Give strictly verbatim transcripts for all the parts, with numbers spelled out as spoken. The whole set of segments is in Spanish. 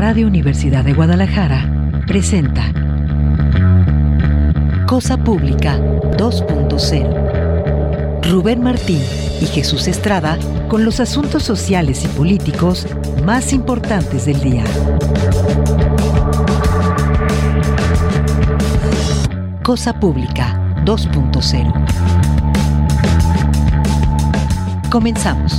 Radio Universidad de Guadalajara presenta Cosa Pública dos punto cero. Rubén Martín y Jesús Estrada con los asuntos sociales y políticos más importantes del día. Cosa Pública dos punto cero. Comenzamos.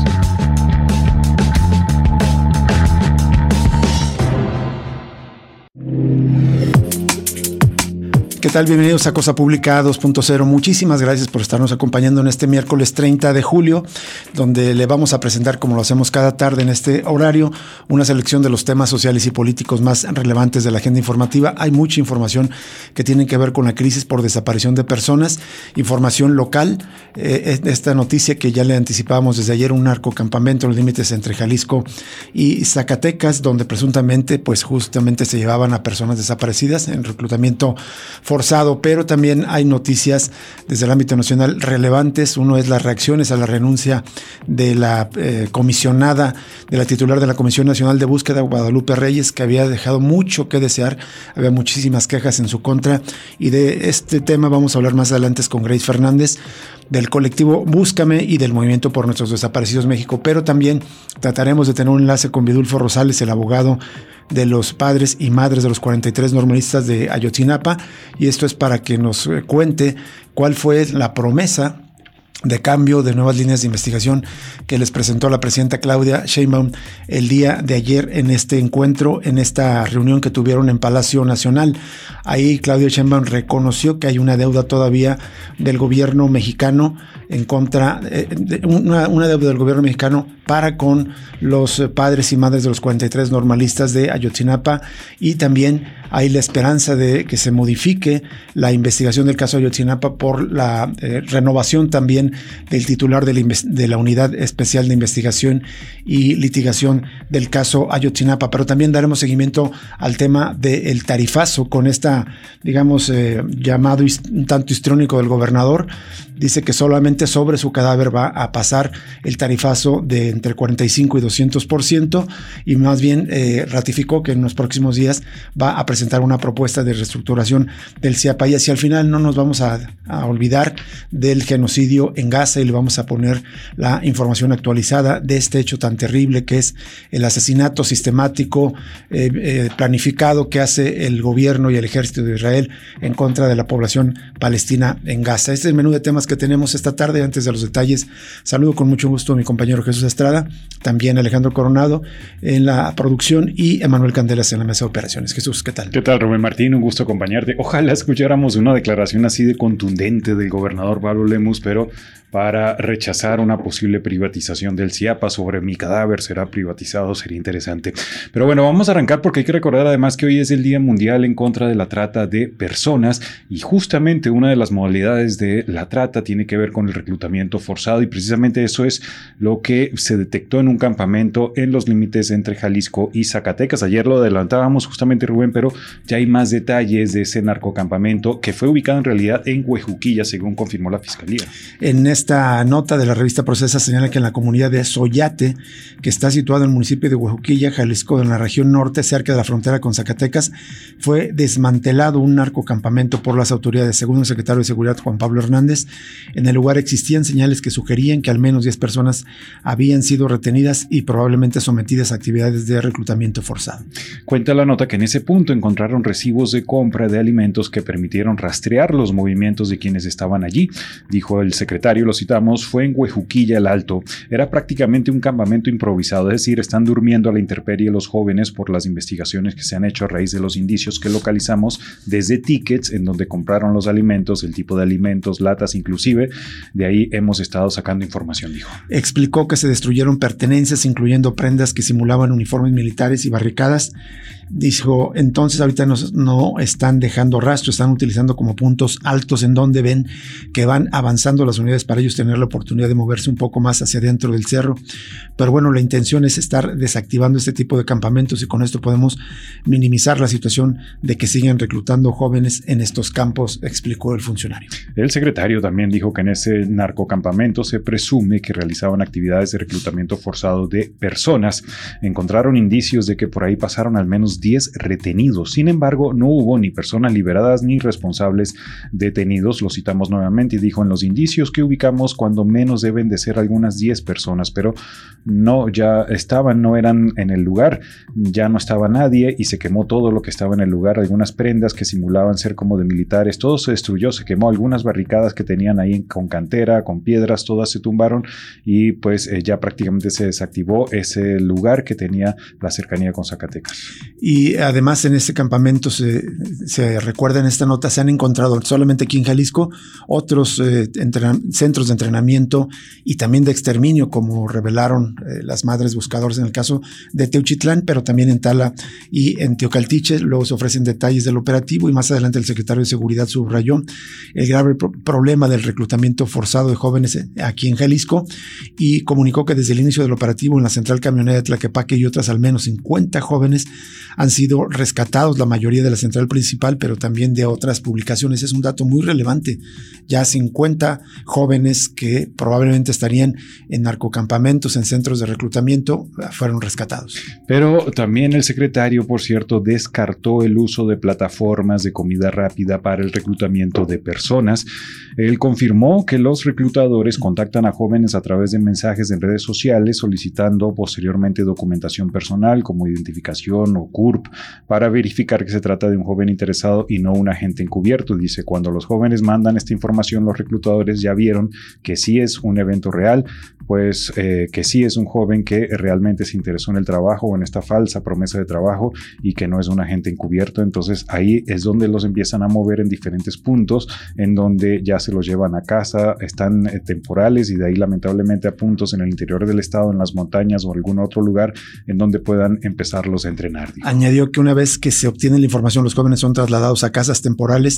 ¿Qué tal? Bienvenidos a Cosa Pública dos punto cero. Muchísimas gracias por estarnos acompañando en este miércoles treinta de julio, donde le vamos a presentar, como lo hacemos cada tarde en este horario, una selección de los temas sociales y políticos más relevantes de la agenda informativa. Hay mucha información que tiene que ver con la crisis por desaparición de personas, información local, eh, esta noticia que ya le anticipábamos desde ayer, un narcocampamento en los límites entre Jalisco y Zacatecas, donde presuntamente, pues justamente se llevaban a personas desaparecidas en reclutamiento forzado, pero también hay noticias desde el ámbito nacional relevantes. Uno es las reacciones a la renuncia de la eh, comisionada, de la titular de la Comisión Nacional de Búsqueda, Guadalupe Reyes, que había dejado mucho que desear, había muchísimas quejas en su contra, y de este tema vamos a hablar más adelante con Grace Fernández, del colectivo Búscame y del Movimiento por Nuestros Desaparecidos México, pero también trataremos de tener un enlace con Vidulfo Rosales, el abogado de los padres y madres de los cuarenta y tres normalistas de Ayotzinapa, y esto es para que nos cuente cuál fue la promesa de cambio, de nuevas líneas de investigación que les presentó la presidenta Claudia Sheinbaum el día de ayer en este encuentro, en esta reunión que tuvieron en Palacio Nacional. Ahí Claudia Sheinbaum reconoció que hay una deuda todavía del gobierno mexicano en contra, eh, de una, una deuda del gobierno mexicano para con los padres y madres de los cuarenta y tres normalistas de Ayotzinapa, y también hay la esperanza de que se modifique la investigación del caso Ayotzinapa por la eh, renovación también del titular de la, de la Unidad Especial de Investigación y Litigación del caso Ayotzinapa. Pero también daremos seguimiento al tema del tarifazo con esta, digamos, eh, llamado un tanto histrónico del gobernador. Dice que solamente sobre su cadáver va a pasar el tarifazo de entre cuarenta y cinco y doscientos por ciento, y más bien eh, ratificó que en los próximos días va a presentar una propuesta de reestructuración del CIAPA. Y hacia el final no nos vamos a, a olvidar del genocidio en Gaza, y le vamos a poner la información actualizada de este hecho tan terrible que es el asesinato sistemático, eh, eh, planificado que hace el gobierno y el ejército de Israel en contra de la población palestina en Gaza. Este es el menú de temas que tenemos esta tarde. Antes de los detalles, saludo con mucho gusto a mi compañero Jesús Estrada, también Alejandro Coronado en la producción y Emanuel Candelas en la mesa de operaciones. Jesús, ¿qué tal? ¿Qué tal, Rubén Martín? Un gusto acompañarte. Ojalá escucháramos una declaración así de contundente del gobernador Pablo Lemus, pero para rechazar una posible privatización del CIAPA. Sobre mi cadáver será privatizado, sería interesante. Pero bueno, vamos a arrancar porque hay que recordar además que hoy es el Día Mundial en contra de la trata de personas, y justamente una de las modalidades de la trata tiene que ver con el reclutamiento forzado, y precisamente eso es lo que se detectó en un campamento en los límites entre Jalisco y Zacatecas. Ayer lo adelantábamos justamente, Rubén, pero ya hay más detalles de ese narcocampamento que fue ubicado en realidad en Huejuquilla, según confirmó la Fiscalía. En esta nota de la revista Procesa señala que en la comunidad de Soyate, que está situado en el municipio de Huejuquilla, Jalisco, en la región norte, cerca de la frontera con Zacatecas, fue desmantelado un narcocampamento por las autoridades. Según el secretario de Seguridad, Juan Pablo Hernández, en el lugar existían señales que sugerían que al menos diez personas habían sido retenidas y probablemente sometidas a actividades de reclutamiento forzado. Cuenta la nota que en ese punto encontraron recibos de compra de alimentos que permitieron rastrear los movimientos de quienes estaban allí. Dijo el secretario, lo citamos, fue en Huejuquilla el Alto. Era prácticamente un campamento improvisado, es decir, están durmiendo a la intemperie los jóvenes por las investigaciones que se han hecho a raíz de los indicios que localizamos desde tickets en donde compraron los alimentos, el tipo de alimentos, latas inclusive. De ahí hemos estado sacando información, dijo. Explicó que se destruyeron pertenencias, incluyendo prendas que simulaban uniformes militares y barricadas. Dijo, entonces ahorita nos, no están dejando rastro, están utilizando como puntos altos en donde ven que van avanzando las unidades para ellos tener la oportunidad de moverse un poco más hacia adentro del cerro. Pero bueno, la intención es estar desactivando este tipo de campamentos y con esto podemos minimizar la situación de que siguen reclutando jóvenes en estos campos, explicó el funcionario. El secretario también dijo que en ese narcocampamento se presume que realizaban actividades de reclutamiento forzado de personas. Encontraron indicios de que por ahí pasaron al menos diez retenidos. Sin embargo, no hubo ni personas liberadas ni responsables detenidos. Lo citamos nuevamente y dijo: en los indicios que ubicamos, cuando menos deben de ser algunas diez personas, pero no, ya estaban, no eran en el lugar, ya no estaba nadie y se quemó todo lo que estaba en el lugar, algunas prendas que simulaban ser como de militares, todo se destruyó, se quemó, algunas barricadas que tenían ahí con cantera, con piedras, todas se tumbaron y pues eh, ya prácticamente se desactivó ese lugar que tenía la cercanía con Zacatecas. Y además en este campamento se, se recuerda en esta nota, se han encontrado solamente aquí en Jalisco otros eh, entren- centros de entrenamiento y también de exterminio, como revelaron eh, las madres buscadoras en el caso de Teuchitlán, pero también en Tala y en Teocaltiche. Luego se ofrecen detalles del operativo y más adelante el secretario de Seguridad subrayó el grave pro- problema del reclutamiento forzado de jóvenes aquí en Jalisco y comunicó que desde el inicio del operativo en la central camionera de Tlaquepaque y otras al menos cincuenta jóvenes han sido rescatados, la mayoría de la central principal, pero también de otras publicaciones. Es un dato muy relevante. Ya cincuenta jóvenes que probablemente estarían en narcocampamentos, en centros de reclutamiento, fueron rescatados. Pero también el secretario, por cierto, descartó el uso de plataformas de comida rápida para el reclutamiento de personas. Él confirmó que los reclutadores contactan a jóvenes a través de mensajes en redes sociales solicitando posteriormente documentación personal como identificación o C U R P para verificar que se trata de un joven interesado y no un agente encubierto. Dice: cuando los jóvenes mandan esta información, los reclutadores ya vieron que sí es un evento real, pues eh, que sí es un joven que realmente se interesó en el trabajo o en esta falsa promesa de trabajo y que no es un agente encubierto. Entonces ahí es donde los empiezan a mover en diferentes puntos, en donde ya se los llevan a casa, están eh, temporales y de ahí lamentablemente a puntos en el interior del estado, en las montañas o algún otro lugar en donde puedan empezarlos a entrenar. Digo. Añadió que una vez que se obtiene la información, los jóvenes son trasladados a casas temporales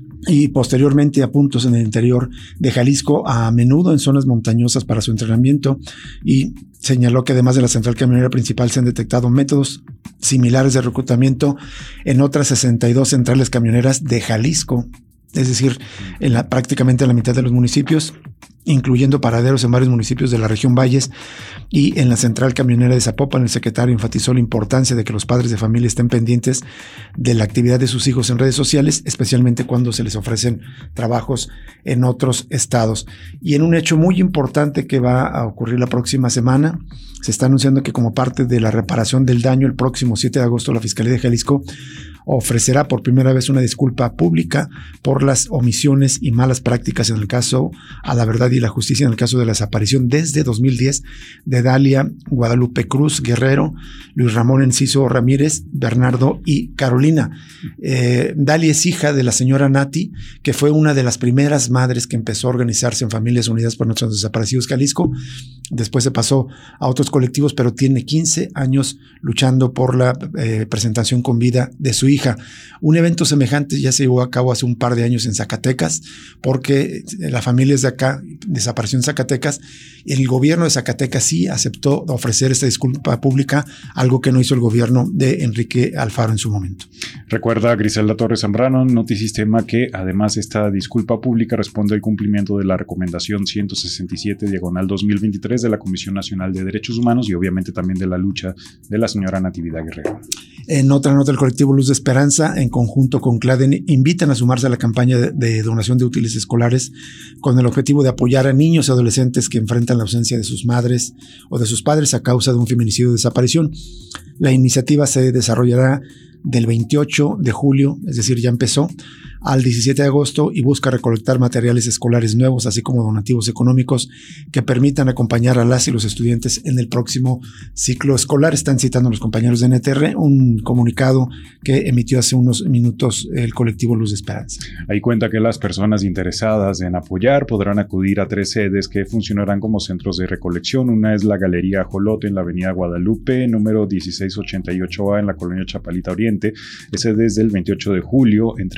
y posteriormente a puntos en el interior de Jalisco, a menudo en zonas montañosas para su entrenamiento, y señaló que además de la central camionera principal se han detectado métodos similares de reclutamiento en otras sesenta y dos centrales camioneras de Jalisco, es decir, en la, prácticamente en la mitad de los municipios, incluyendo paraderos en varios municipios de la región Valles y en la central camionera de Zapopan. El secretario enfatizó la importancia de que los padres de familia estén pendientes de la actividad de sus hijos en redes sociales, especialmente cuando se les ofrecen trabajos en otros estados. Y en un hecho muy importante que va a ocurrir la próxima semana, se está anunciando que como parte de la reparación del daño, el próximo siete de agosto la Fiscalía de Jalisco ofrecerá por primera vez una disculpa pública por las omisiones y malas prácticas en el caso A la Verdad y la Justicia, en el caso de la desaparición desde dos mil diez de Dalia Guadalupe Cruz Guerrero, Luis Ramón Enciso Ramírez, Bernardo y Carolina. Eh, Dalia es hija de la señora Nati, que fue una de las primeras madres que empezó a organizarse en Familias Unidas por Nuestros Desaparecidos Jalisco. Después se pasó a otros colectivos, pero tiene quince años luchando por la eh, presentación con vida de su hija. Un evento semejante ya se llevó a cabo hace un par de años en Zacatecas, porque la familia es de acá, desapareció en Zacatecas, y el gobierno de Zacatecas sí aceptó ofrecer esta disculpa pública, algo que no hizo el gobierno de Enrique Alfaro en su momento. Recuerda Griselda Torres Zambrano, Notisistema, que además esta disculpa pública responde al cumplimiento de la recomendación ciento sesenta y siete diagonal dos mil veintitrés de la Comisión Nacional de Derechos Humanos y obviamente también de la lucha de la señora Natividad Guerrero. En otra nota, el colectivo Luz de Esperanza, en conjunto con CLADEN, invitan a sumarse a la campaña de, de donación de útiles escolares con el objetivo de apoyar a niños y adolescentes que enfrentan la ausencia de sus madres o de sus padres a causa de un feminicidio o desaparición. La iniciativa se desarrollará del veintiocho de julio, es decir, ya empezó, al diecisiete de agosto y busca recolectar materiales escolares nuevos, así como donativos económicos que permitan acompañar a las y los estudiantes en el próximo ciclo escolar. Están citando los compañeros de N T R un comunicado que emitió hace unos minutos el colectivo Luz de Esperanza. Ahí cuenta que las personas interesadas en apoyar podrán acudir a tres sedes que funcionarán como centros de recolección. Una es la Galería Ajolote en la avenida Guadalupe, número dieciséis ochenta y ocho A en la colonia Chapalita Oriente. Ese desde el veintiocho de julio, entre las diez de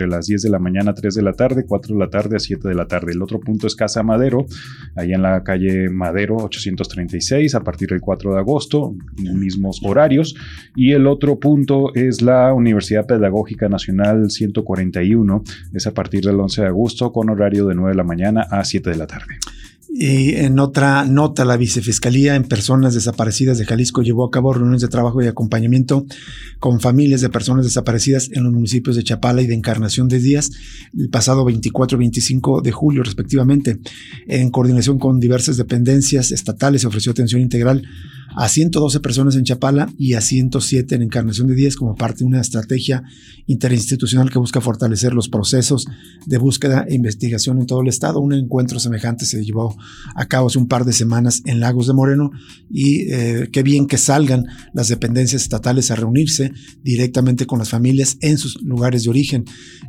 la mañana a tres de la tarde, cuatro de la tarde a siete de la tarde. El otro punto es Casa Madero, ahí en la calle Madero ochocientos treinta y seis, a partir del cuatro de agosto, mismos horarios. Y el otro punto es la Universidad Pedagógica Nacional ciento cuarenta y uno, es a partir del once de agosto, con horario de nueve de la mañana a siete de la tarde. Y en otra nota, la Vicefiscalía en Personas Desaparecidas de Jalisco llevó a cabo reuniones de trabajo y acompañamiento con familias de personas desaparecidas en los municipios de Chapala y de Encarnación de Díaz el pasado veinticuatro y veinticinco de julio respectivamente. En coordinación con diversas dependencias estatales se ofreció atención integral a ciento doce personas en Chapala y a ciento siete en Encarnación de Díaz como parte de una estrategia interinstitucional que busca fortalecer los procesos de búsqueda e investigación en todo el estado. Un encuentro semejante se llevó a cabo hace un par de semanas en Lagos de Moreno y eh, qué bien que salgan las dependencias estatales a reunirse directamente con las familias en sus lugares de origen.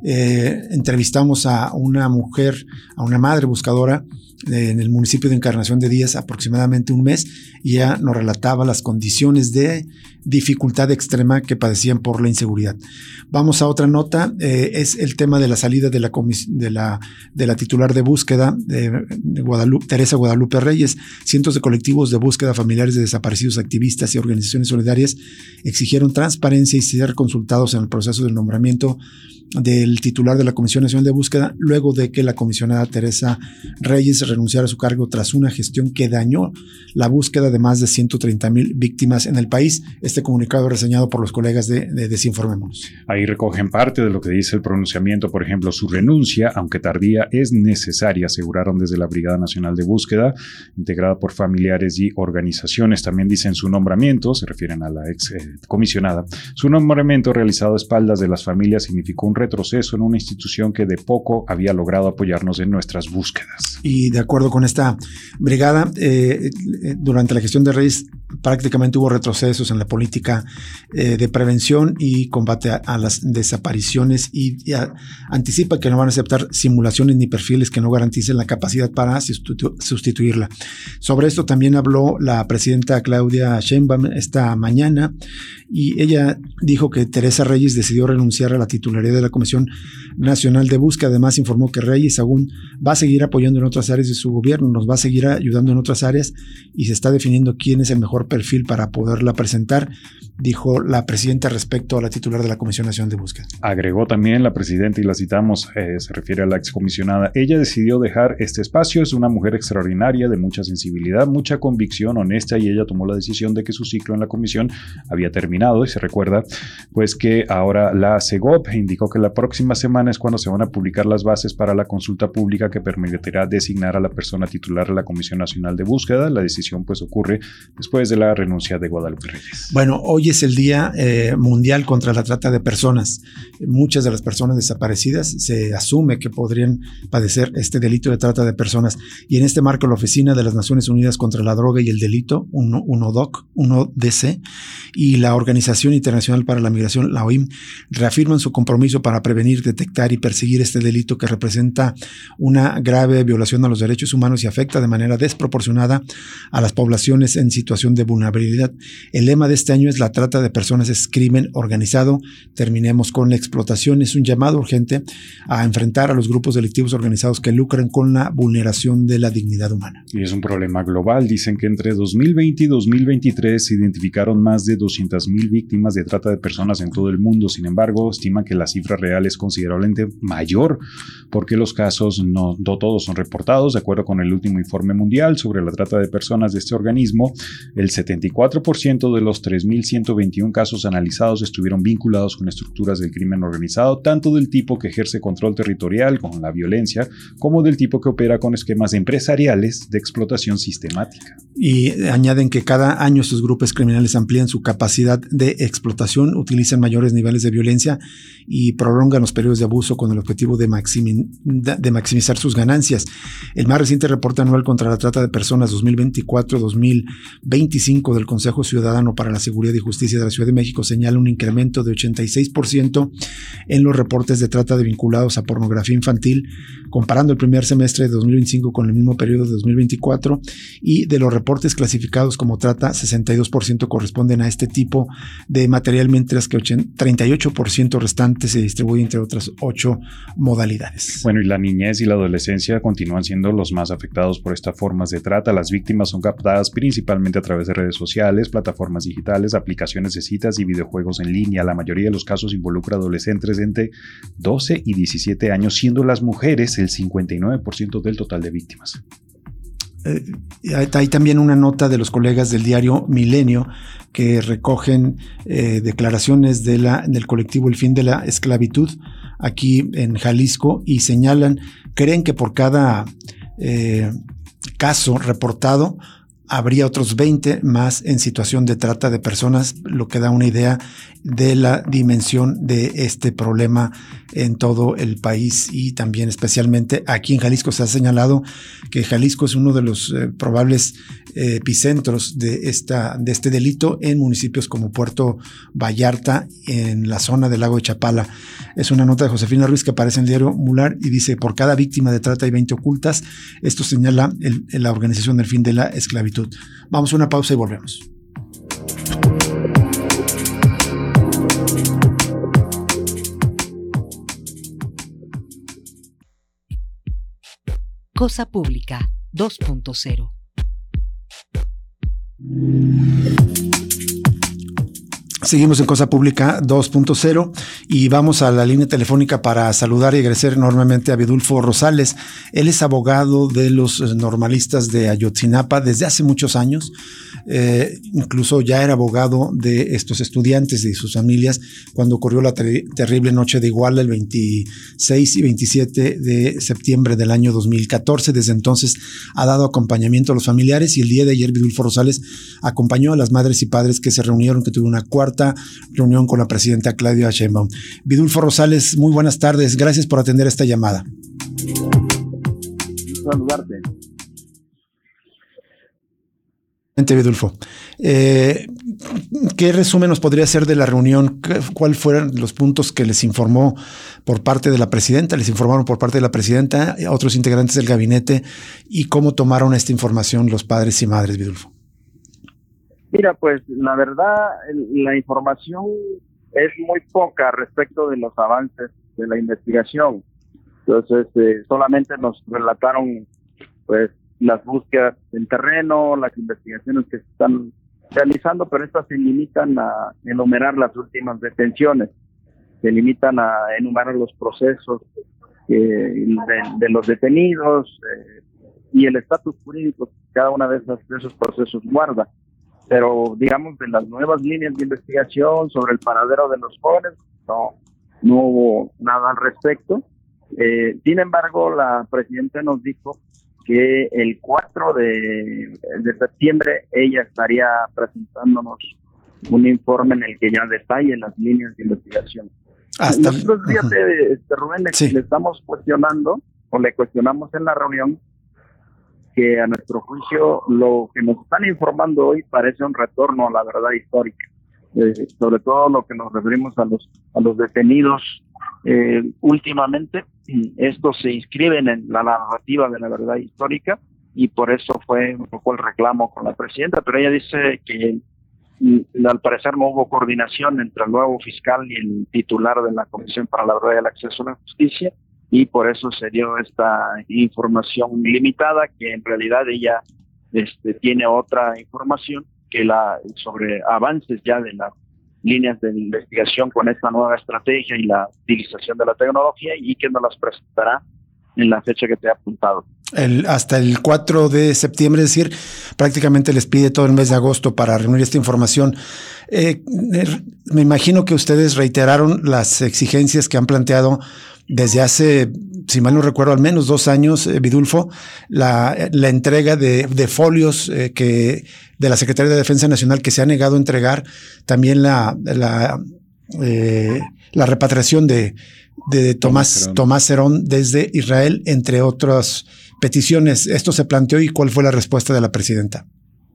Eh, entrevistamos a una mujer, a una madre buscadora en el municipio de Encarnación de Díaz aproximadamente un mes, y ella nos relataba las condiciones de dificultad extrema que padecían por la inseguridad. Vamos a otra nota, eh, es el tema de la salida de la, comis- de la, de la titular de búsqueda de, de Guadalupe, Teresa Guadalupe Reyes. Cientos de colectivos de búsqueda, familiares de desaparecidos, activistas y organizaciones solidarias exigieron transparencia y ser consultados en el proceso del nombramiento del titular de la Comisión Nacional de Búsqueda, luego de que la comisionada Teresa Reyes renunciara a su cargo tras una gestión que dañó la búsqueda de más de ciento treinta mil víctimas en el país. Este comunicado reseñado por los colegas de, de Desinformémonos. Ahí recogen parte de lo que dice el pronunciamiento. Por ejemplo, su renuncia, aunque tardía, es necesaria, aseguraron desde la Brigada Nacional de Búsqueda, integrada por familiares y organizaciones. También dicen su nombramiento, se refieren a la ex eh, comisionada, su nombramiento realizado a espaldas de las familias significó un retroceso en una institución que de poco había logrado apoyarnos en nuestras búsquedas. Y de acuerdo con esta brigada, eh, durante la gestión de Reyes prácticamente hubo retrocesos en la política eh, de prevención y combate a, a las desapariciones, y, y a, anticipa que no van a aceptar simulaciones ni perfiles que no garanticen la capacidad para sustitu- sustituirla. Sobre esto también habló la presidenta Claudia Sheinbaum esta mañana, y ella dijo que Teresa Reyes decidió renunciar a la titularidad de la Comisión Nacional de Búsqueda. Además informó que Reyes aún va a seguir apoyando en otras áreas de su gobierno, nos va a seguir ayudando en otras áreas, y se está definiendo quién es el mejor perfil para poderla presentar, dijo la presidenta respecto a la titular de la Comisión Nacional de Búsqueda. Agregó también la presidenta, y la citamos, eh, se refiere a la excomisionada: ella decidió dejar este espacio, es una mujer extraordinaria, de mucha sensibilidad, mucha convicción, honesta, y ella tomó la decisión de que su ciclo en la comisión había terminado. Y se recuerda pues que ahora la Segop indicó que la próxima semana es cuando se van a publicar las bases para la consulta pública que permitirá designar a la persona titular de la Comisión Nacional de Búsqueda. La decisión pues ocurre después de la renuncia de Guadalupe Reyes. Bueno, hoy es el Día eh, Mundial contra la Trata de Personas. Muchas de las personas desaparecidas se asume que podrían padecer este delito de trata de personas, y en este marco la Oficina de las Naciones Unidas contra la Droga y el Delito, UNODC, UNODC, y la Organización Internacional para la Migración, la O I M, reafirman su compromiso para prevenir, detectar y perseguir este delito que representa una grave violación a los derechos humanos y afecta de manera desproporcionada a las poblaciones en situación de vulnerabilidad. El lema de este año es: la trata de personas es crimen organizado, terminemos con la explotación. Es un llamado urgente a enfrentar a los grupos delictivos organizados que lucran con la vulneración de la dignidad humana. Y es un problema global. Dicen que entre dos mil veinte y dos mil veintitrés se identificaron más de doscientas mil víctimas de trata de personas en todo el mundo. Sin embargo, estiman que la cifra real es considerablemente mayor porque los casos no, no todos son reportados. De acuerdo con el último informe mundial sobre la trata de personas de este organismo, el setenta y cuatro por ciento de los tres mil ciento veintiún casos analizados estuvieron vinculados con estructuras del crimen organizado, tanto del tipo que ejerce control territorial con la violencia, como del tipo que opera con esquemas empresariales de explotación sistemática. Y añaden que cada año estos grupos criminales amplían su capacidad de explotación, utilizan mayores niveles de violencia y prolongan los periodos de abuso con el objetivo de, maximi- de maximizar sus ganancias. El más reciente reporte anual contra la trata de personas dos mil veinticuatro dos mil veinticinco del Consejo Ciudadano para la Seguridad y Justicia de la Ciudad de México señala un incremento de ochenta y seis por ciento en los reportes de trata de vinculados a pornografía infantil, comparando el primer semestre de dos mil veinticinco con el mismo periodo de dos mil veinticuatro, y de los reportes clasificados como trata, sesenta y dos por ciento corresponden a este tipo de material, mientras que treinta y ocho por ciento restantes se distribuye entre otras ocho modalidades. Bueno, y la niñez y la adolescencia continúan siendo los más afectados por estas formas de trata. Las víctimas son captadas principalmente a través de redes sociales, plataformas digitales, aplicaciones de citas y videojuegos en línea. La mayoría de los casos involucra adolescentes entre doce y diecisiete años, siendo las mujeres el cincuenta y nueve por ciento del total de víctimas. Eh, hay también una nota de los colegas del diario Milenio que recogen eh, declaraciones de la, del colectivo El Fin de la Esclavitud aquí en Jalisco y señalan, creen que por cada eh, caso reportado habría otros veinte más en situación de trata de personas, lo que da una idea de la dimensión de este problema en todo el país y también especialmente aquí en Jalisco. Se ha señalado que Jalisco es uno de los eh, probables eh, epicentros de, esta, de este delito en municipios como Puerto Vallarta, en la zona del lago de Chapala. Es una nota de Josefina Ruiz que aparece en el diario Mular y dice, por cada víctima de trata hay veinte ocultas. Esto señala el, la organización del Fin de la Esclavitud. Vamos a una pausa y volvemos. Cosa Pública dos punto cero. Seguimos en Cosa Pública dos punto cero y vamos a la línea telefónica para saludar y agradecer enormemente a Vidulfo Rosales. Él es abogado de los normalistas de Ayotzinapa desde hace muchos años. Eh, incluso ya era abogado de estos estudiantes y de sus familias cuando ocurrió la ter- terrible noche de Iguala el veintiséis y veintisiete de septiembre del año dos mil catorce. Desde entonces ha dado acompañamiento a los familiares y el día de ayer Vidulfo Rosales acompañó a las madres y padres que se reunieron, que tuvieron una cuarta reunión con la presidenta Claudia Sheinbaum. Vidulfo Rosales, muy buenas tardes. Gracias por atender esta llamada. Saludarte. Vidulfo, eh, ¿qué resumen nos podría hacer de la reunión? ¿Cuáles fueron los puntos que les informó por parte de la presidenta? ¿Les informaron por parte de la presidenta a otros integrantes del gabinete? ¿Y cómo tomaron esta información los padres y madres, Vidulfo? Mira, pues la verdad, la información es muy poca respecto de los avances de la investigación. Entonces, eh, solamente nos relataron pues las búsquedas en terreno, las investigaciones que se están realizando, pero estas se limitan a enumerar las últimas detenciones, se limitan a enumerar los procesos eh, de, de los detenidos eh, y el estatus jurídico que cada una de, esas, de esos procesos guarda. Pero, digamos, de las nuevas líneas de investigación sobre el paradero de los jóvenes, no, no hubo nada al respecto. Eh, sin embargo, la presidenta nos dijo que el cuatro de septiembre ella estaría presentándonos un informe en el que ya detalle las líneas de investigación. Hasta Nosotros, fíjate, este, Rubén, le, sí. le estamos cuestionando, o le cuestionamos en la reunión, que a nuestro juicio lo que nos están informando hoy parece un retorno a la verdad histórica, eh, sobre todo lo que nos referimos a los a los detenidos eh, últimamente. Estos se inscriben en la narrativa de la verdad histórica y por eso fue un poco el reclamo con la presidenta, pero ella dice que mm, al parecer no hubo coordinación entre el nuevo fiscal y el titular de la Comisión para la Verdad y el Acceso a la Justicia, y por eso se dio esta información limitada, que en realidad ella este, tiene otra información que la sobre avances ya de las líneas de investigación con esta nueva estrategia y la utilización de la tecnología, y que nos las presentará en la fecha que te he apuntado. El, hasta el cuatro de septiembre, es decir, prácticamente les pide todo el mes de agosto para reunir esta información. Eh, me imagino que ustedes reiteraron las exigencias que han planteado desde hace, si mal no recuerdo, al menos dos años, eh, Vidulfo, la, la entrega de, de folios eh, que de la Secretaría de Defensa Nacional que se ha negado a entregar, también la, la, eh, la repatriación de, de Tomás, Tomás Herón desde Israel, entre otras peticiones. ¿Esto se planteó y cuál fue la respuesta de la presidenta?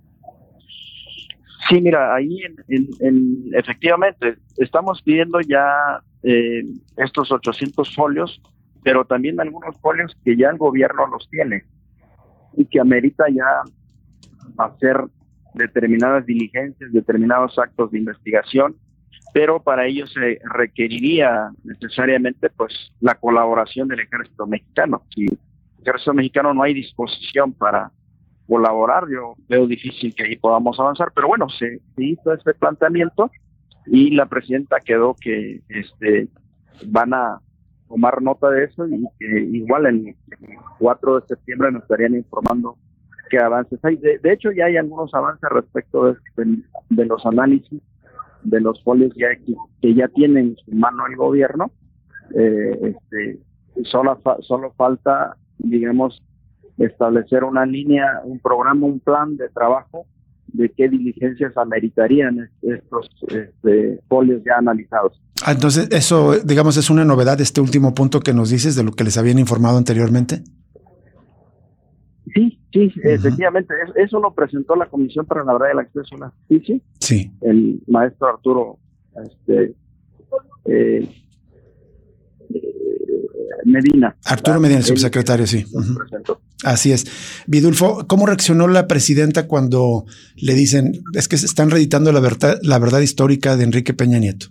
Sí, mira, ahí en, en, en, efectivamente estamos pidiendo ya eh, estos ochocientos folios, pero también algunos folios que ya el gobierno los tiene y que amerita ya hacer determinadas diligencias, determinados actos de investigación pero para ello se requeriría necesariamente pues la colaboración del ejército mexicano. Si el ejército mexicano no hay disposición para colaborar, yo veo difícil que ahí podamos avanzar, pero bueno, se, se hizo este planteamiento y la presidenta quedó que este van a tomar nota de eso y que igual el cuatro de septiembre nos estarían informando qué avances hay. De, de hecho, ya hay algunos avances respecto de, de, de los análisis de los folios ya que, que ya tiene en su mano el gobierno. Eh, este, solo, fa, solo falta, digamos, establecer una línea, un programa, un plan de trabajo de qué diligencias ameritarían estos este, folios ya analizados. Ah, entonces, eso, digamos, es una novedad, este último punto que nos dices de lo que les habían informado anteriormente. Sí, sí, uh-huh. Efectivamente, eso lo presentó la Comisión para la Verdad y el Acceso a la Justicia. Sí. El maestro Arturo este, eh, Medina. Arturo Medina, el subsecretario, sí. Uh-huh. Así es. Vidulfo, ¿cómo reaccionó la presidenta cuando le dicen, es que se están reeditando la verdad, la verdad histórica de Enrique Peña Nieto?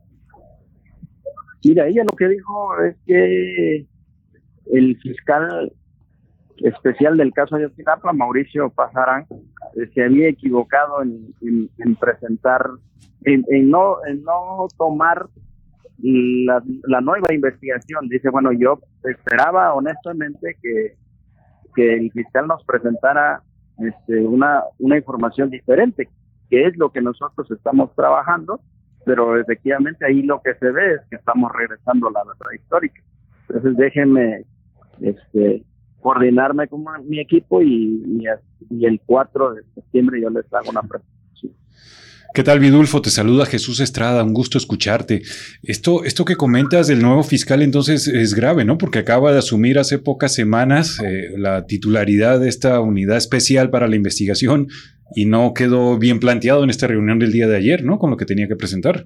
Mira, ella lo que dijo es que el fiscal especial del caso Ayotzinapa, Mauricio Pasarán, eh, se había equivocado en, en, en presentar, en, en no en no tomar la, la nueva investigación. Dice, bueno, yo esperaba honestamente que, que el fiscal nos presentara este, una, una información diferente, que es lo que nosotros estamos trabajando, pero efectivamente ahí lo que se ve es que estamos regresando a la verdad histórica. Entonces déjenme este coordinarme con mi equipo y, y, y el cuatro de septiembre yo les hago una presentación. ¿Qué tal, Vidulfo? Te saluda Jesús Estrada, un gusto escucharte. Esto, esto que comentas del nuevo fiscal entonces es grave, ¿no? Porque acaba de asumir hace pocas semanas eh, la titularidad de esta unidad especial para la investigación y no quedó bien planteado en esta reunión del día de ayer, ¿no? Con lo que tenía que presentar.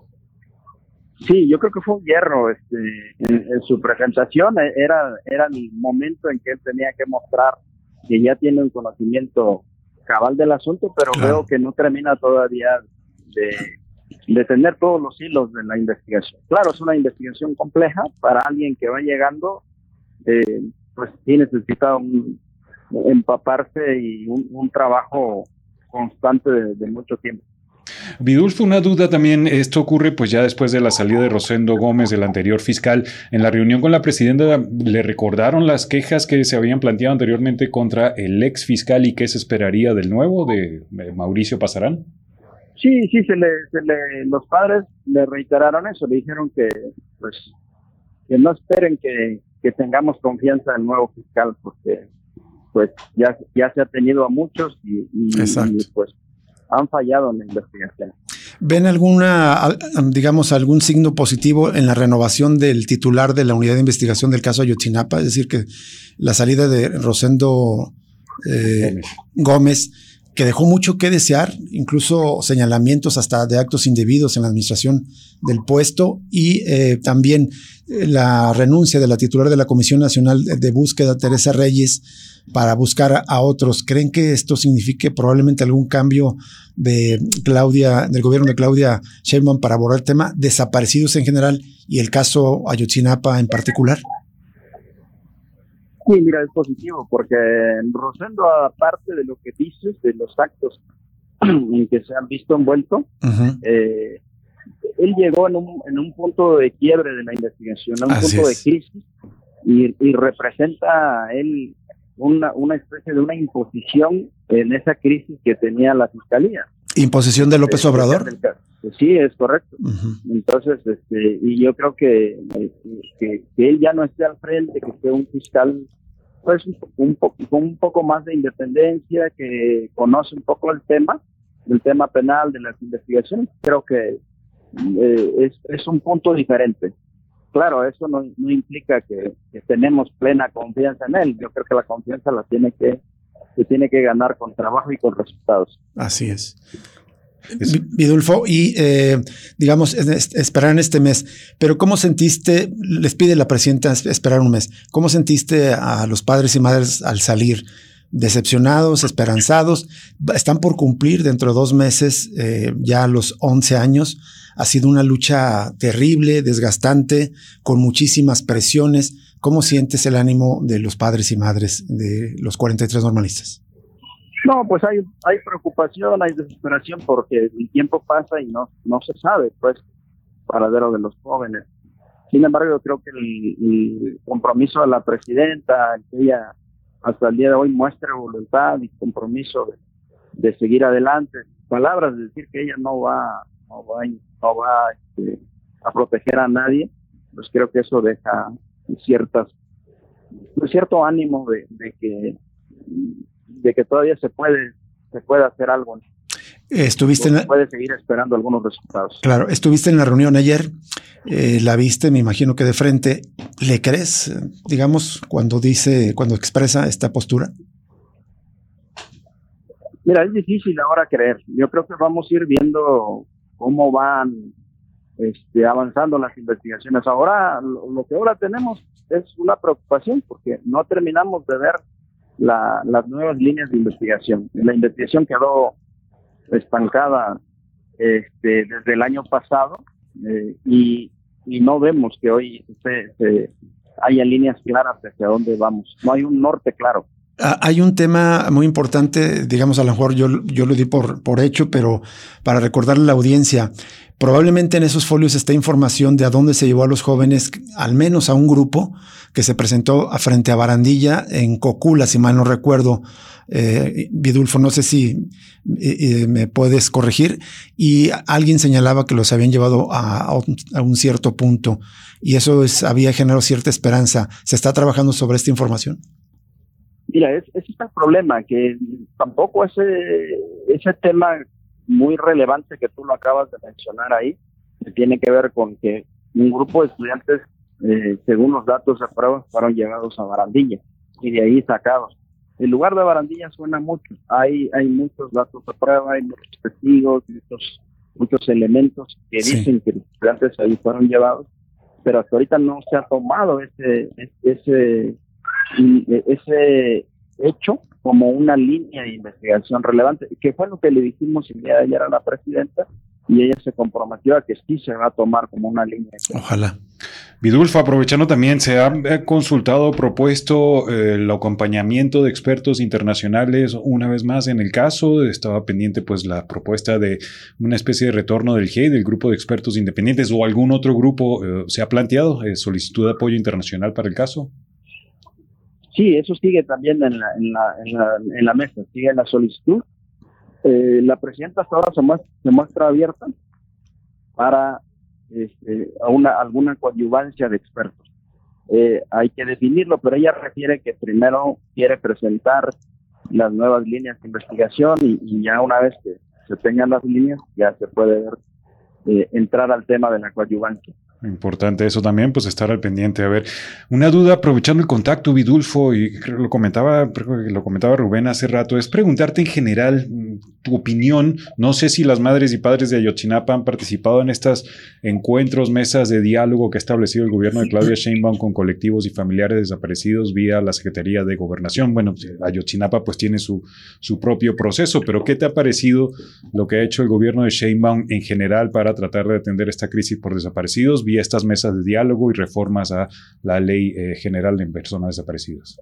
Sí, yo creo que fue un hierro este, en, en su presentación. Era, era el momento en que él tenía que mostrar que ya tiene un conocimiento cabal del asunto, pero claro, veo que no termina todavía de, de tener todos los hilos de la investigación. Claro, es una investigación compleja para alguien que va llegando, eh, pues sí necesita un, empaparse y un, un trabajo constante de, de mucho tiempo. Vidulfo, una duda también, esto ocurre pues ya después de la salida de Rosendo Gómez, del anterior fiscal. En la reunión con la presidenta, ¿le recordaron las quejas que se habían planteado anteriormente contra el ex fiscal y qué se esperaría del nuevo, de, de Mauricio Pasarán? Sí, sí, se le, se le, los padres le reiteraron eso, le dijeron que pues que no esperen que, que tengamos confianza en el nuevo fiscal, porque pues ya, ya se ha tenido a muchos y, y, y pues han fallado en la investigación. ¿Ven alguna, digamos, algún signo positivo en la renovación del titular de la unidad de investigación del caso Ayotzinapa? Es decir, que la salida de Rosendo eh, Gómez, que dejó mucho que desear, incluso señalamientos hasta de actos indebidos en la administración del puesto, y eh, también eh, la renuncia de la titular de la Comisión Nacional de Búsqueda, Teresa Reyes, para buscar a otros. ¿Creen que esto signifique probablemente algún cambio de Claudia, del gobierno de Claudia Sheinbaum para abordar el tema desaparecidos en general y el caso Ayotzinapa en particular? Sí, mira, es positivo, porque Rosendo, aparte de lo que dices, de los actos en que se han visto envueltos, uh-huh. eh, él llegó en un, en un punto de quiebre de la investigación, en un Así punto es. de crisis, y, y representa él una, una especie de una imposición en esa crisis que tenía la Fiscalía. ¿Imposición de López Obrador? Sí, es correcto. Uh-huh. Entonces, este, y yo creo que, que, que él ya no esté al frente, que esté un fiscal pues un poco, con un poco más de independencia, que conoce un poco el tema, el tema penal, de las investigaciones, creo que eh, es, es un punto diferente. Claro, eso no, no implica que, que tenemos plena confianza en él. Yo creo que la confianza la tiene que, se tiene que ganar con trabajo y con resultados. Así es. Vidulfo, y eh, digamos, esperar en este mes, pero ¿cómo sentiste, les pide la presidenta esperar un mes, cómo sentiste a los padres y madres al salir decepcionados, esperanzados. Están por cumplir dentro de dos meses eh, ya los once años. Ha sido una lucha terrible, desgastante, con muchísimas presiones. ¿Cómo sientes el ánimo de los padres y madres de los cuarenta y tres normalistas? No, pues hay hay preocupación, hay desesperación porque el tiempo pasa y no no se sabe, pues, paradero de los jóvenes. Sin embargo, yo creo que el, el compromiso de la presidenta, que ella hasta el día de hoy muestre voluntad y compromiso de, de seguir adelante, palabras de decir que ella no va, no va, no va este, a proteger a nadie, pues creo que eso deja ciertas, un cierto ánimo de, de que de que todavía se puede se puede hacer algo. Estuviste en la... puede seguir esperando algunos resultados. Claro, estuviste en la reunión ayer, eh, la viste, me imagino que de frente. ¿Le crees, digamos, cuando dice, cuando expresa esta postura? Mira, es difícil ahora creer. Yo creo que vamos a ir viendo cómo van este, avanzando las investigaciones. Ahora, lo, lo que ahora tenemos es una preocupación porque no terminamos de ver La, las nuevas líneas de investigación. La investigación quedó estancada este, desde el año pasado eh, y, y no vemos que hoy se, se haya líneas claras hacia dónde vamos. No hay un norte claro. Ah, hay un tema muy importante, digamos, a lo mejor yo, yo lo di por, por hecho, pero para recordarle a la audiencia, probablemente en esos folios está información de a dónde se llevó a los jóvenes, al menos a un grupo que se presentó a frente a Barandilla en Cocula, si mal no recuerdo. Eh, Vidulfo, no sé si eh, me puedes corregir, y alguien señalaba que los habían llevado a, a, un, a un cierto punto y eso es, había generado cierta esperanza. ¿Se está trabajando sobre esta información? Mira, ese es el problema, que tampoco ese, ese tema muy relevante que tú lo acabas de mencionar ahí, que tiene que ver con que un grupo de estudiantes, eh, según los datos de prueba, fueron llevados a Barandilla y de ahí sacados. El lugar de Barandilla suena mucho, hay hay muchos datos de prueba, hay muchos testigos, muchos, muchos elementos que sí dicen que los estudiantes ahí fueron llevados, pero hasta ahorita no se ha tomado ese ese ese hecho como una línea de investigación relevante, que fue lo que le dijimos el día de ayer a la presidenta, y ella se comprometió a que sí se va a tomar como una línea. Ojalá. Vidulfo, aprovechando también, se ha consultado, propuesto eh, el acompañamiento de expertos internacionales una vez más en el caso. Estaba pendiente pues la propuesta de una especie de retorno del G E I, del grupo de expertos independientes, o algún otro grupo eh, se ha planteado eh, solicitud de apoyo internacional para el caso. Sí, eso sigue también en la, en la, en la, en la mesa, sigue la solicitud. Eh, la presidenta hasta ahora se muestra, se muestra abierta para este, a una, alguna coadyuvancia de expertos. Eh, hay que definirlo, pero ella refiere que primero quiere presentar las nuevas líneas de investigación y, y ya una vez que se tengan las líneas, ya se puede ver, eh, entrar al tema de la coadyuvancia. Importante eso también, pues estar al pendiente. A ver, una duda, aprovechando el contacto, Vidulfo, y creo que lo comentaba, creo que lo comentaba Rubén hace rato, es preguntarte en general tu opinión. No sé si las madres y padres de Ayotzinapa han participado en estos encuentros, mesas de diálogo que ha establecido el gobierno de Claudia Sheinbaum con colectivos y familiares desaparecidos vía la Secretaría de Gobernación. Bueno, Ayotzinapa pues tiene su, su propio proceso, pero ¿qué te ha parecido lo que ha hecho el gobierno de Sheinbaum en general para tratar de atender esta crisis por desaparecidos vía estas mesas de diálogo y reformas a la ley eh, general de personas desaparecidas?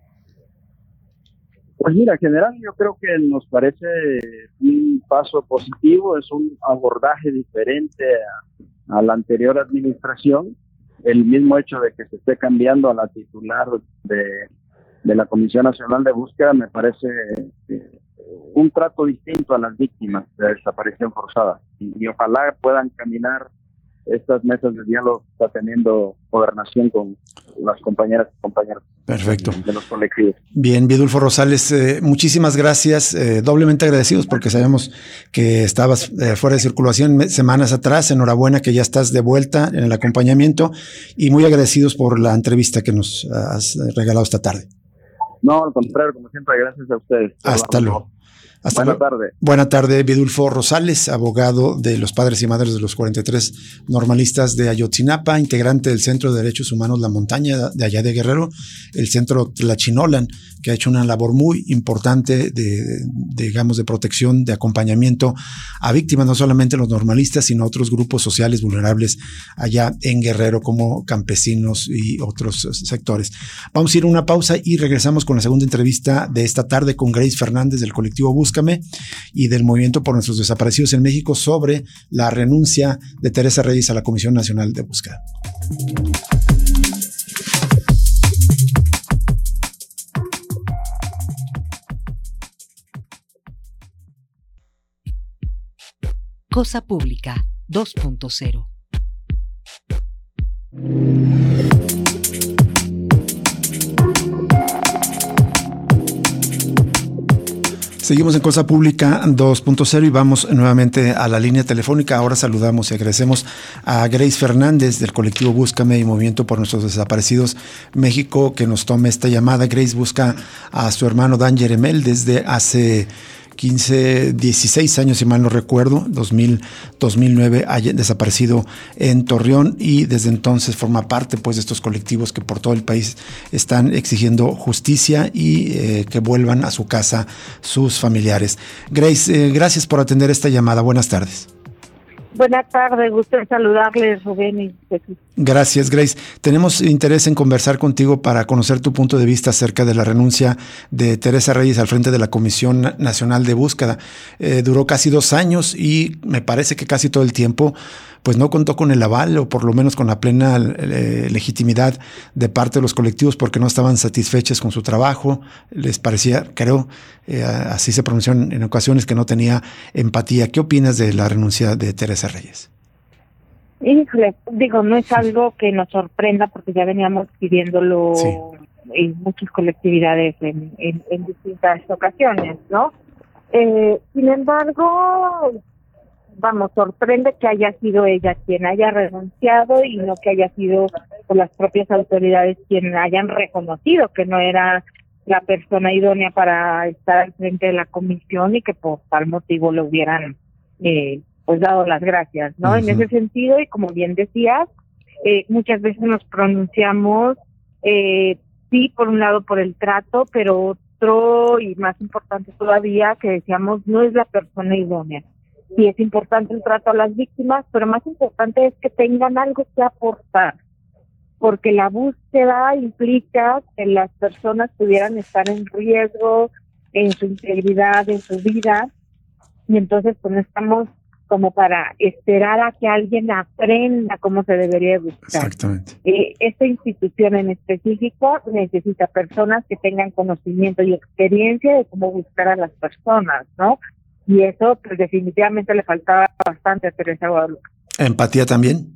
Pues mira, en general yo creo que nos parece un paso positivo, es un abordaje diferente a, a la anterior administración. El mismo hecho de que se esté cambiando a la titular de, de la Comisión Nacional de Búsqueda me parece eh, un trato distinto a las víctimas de desaparición forzada y, y ojalá puedan caminar estas mesas de diálogo que está teniendo Gobernación con las compañeras y compañeros. Perfecto. De los colectivos. Bien, Vidulfo Rosales, eh, muchísimas gracias, eh, doblemente agradecidos porque sabemos que estabas eh, fuera de circulación semanas atrás. Enhorabuena que ya estás de vuelta en el acompañamiento y muy agradecidos por la entrevista que nos has regalado esta tarde. No, al contrario, como siempre, gracias a ustedes. Hasta luego. Hasta Buenas luego. tardes. Buena tarde, Vidulfo Rosales, abogado de los padres y madres de los cuarenta y tres normalistas de Ayotzinapa, integrante del Centro de Derechos Humanos La Montaña de allá de Guerrero, el Centro Tlachinolan, que ha hecho una labor muy importante de, de, digamos, de protección, de acompañamiento a víctimas, no solamente los normalistas, sino otros grupos sociales vulnerables allá en Guerrero, como campesinos y otros sectores. Vamos a ir a una pausa y regresamos con la segunda entrevista de esta tarde con Grace Fernández del colectivo Búscame y del Movimiento por Nuestros Desaparecidos en México sobre la renuncia de Teresa Reyes a la Comisión Nacional de Búsqueda. Cosa Pública dos punto cero. Seguimos en Cosa Pública dos punto cero y vamos nuevamente a la línea telefónica. Ahora saludamos y agradecemos a Grace Fernández del colectivo Búscame y Movimiento por Nuestros Desaparecidos México que nos tome esta llamada. Grace busca a su hermano Dan Yeremel desde hace quince, dieciséis años, si mal no recuerdo, dos mil, dos mil nueve, haya desaparecido en Torreón y desde entonces forma parte pues de estos colectivos que por todo el país están exigiendo justicia y eh, que vuelvan a su casa sus familiares. Grace, eh, gracias por atender esta llamada. Buenas tardes. Buenas tardes, gusto en saludarles, Rubén y Jesús. Gracias, Grace. Tenemos interés en conversar contigo para conocer tu punto de vista acerca de la renuncia de Teresa Reyes al frente de la Comisión Nacional de Búsqueda. Eh, duró casi dos años y me parece que casi todo el tiempo pues no contó con el aval o por lo menos con la plena eh, legitimidad de parte de los colectivos porque no estaban satisfechos con su trabajo. Les parecía, creo, eh, así se pronunció en, en ocasiones, que no tenía empatía. ¿Qué opinas de la renuncia de Teresa Reyes? Híjole, digo, no es algo que nos sorprenda porque ya veníamos pidiéndolo sí. en muchas colectividades en, en, en distintas ocasiones, ¿no? Eh, sin embargo, vamos, sorprende que haya sido ella quien haya renunciado y no que haya sido por las propias autoridades quien hayan reconocido que no era la persona idónea para estar al frente de la comisión y que por tal motivo le hubieran eh, pues dado las gracias, ¿no? Uh-huh. En ese sentido, y como bien decías, eh, muchas veces nos pronunciamos, eh, sí, por un lado por el trato, pero otro y más importante todavía que decíamos no es la persona idónea. Sí es importante el trato a las víctimas, pero más importante es que tengan algo que aportar, porque la búsqueda implica que las personas pudieran estar en riesgo en su integridad, en su vida, y entonces pues no estamos como para esperar a que alguien aprenda cómo se debería buscar. Exactamente. Eh, esta institución en específico necesita personas que tengan conocimiento y experiencia de cómo buscar a las personas, ¿no? Y eso, pues definitivamente le faltaba bastante a Teresa Guadalupe. ¿Empatía también?